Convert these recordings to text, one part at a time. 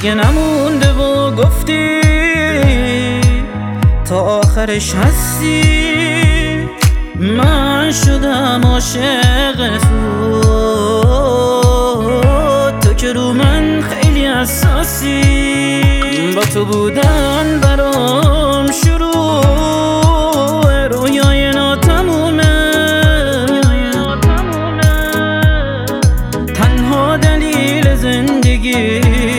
دیگه نمونده و گفتی تا آخرش هستی. من شدم عاشق تو که رو من خیلی حساسی. با تو بودن برام شروع رویای ناتمومه. تنها دلیل زندگی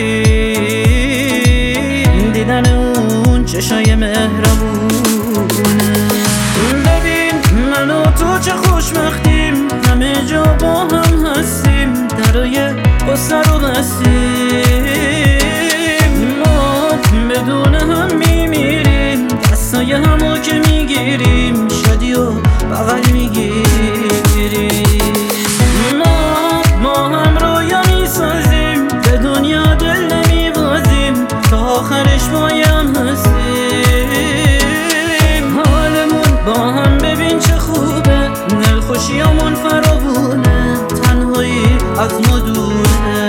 دیدن اون چشای مهربونه. ببین من و تو چه خوشبختیم، همه جا با هم هستیم، درای قصه رو بستیم. ما بدون هم میمیریم، دستای همو که میگیریم شادی و بغل میگیریم. ما هم رویا میسازیم، به دنیا دل نمیبازیم، تا آخرش بایم هستیم. حالمون با هم ببین چه خوبه، دلخوشیامون فراوونه، تنهایی از ما دوره.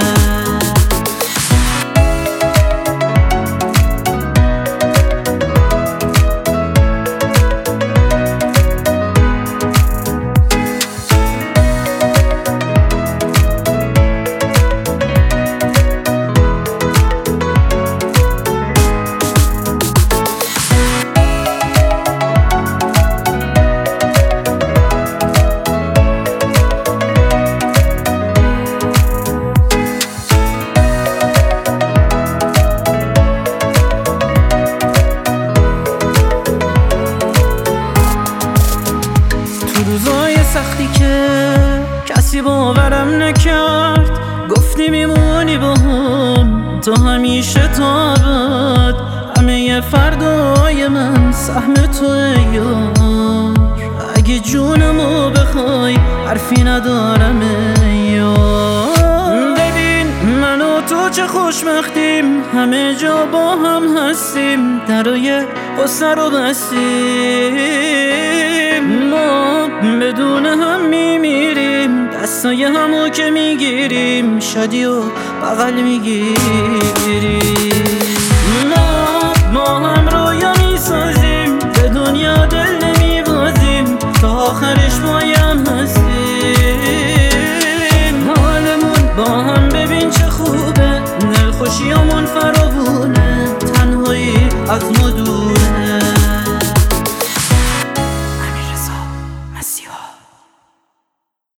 روزای سختی که کسی باورم نکرد، گفتی میمونی با هم تا همیشه تا ابد. همه فردای من سهم توه یار، اگه جونمو بخوای حرفی ندارم یار. ببین من و تو چه خوشبختیم، همه جا با هم هستیم، درای قصه رو بستیم. ما بدون هم میمیریم، دستای همو که میگیریم شادی و بغل میگیریم. ما هم رویا میسازیم، به دنیا دل نمیبازیم، تا آخرش بایم هستیم. حالمون با هم ببین چه خوبه، دلخوشیامون فراوونه، تنهایی از ما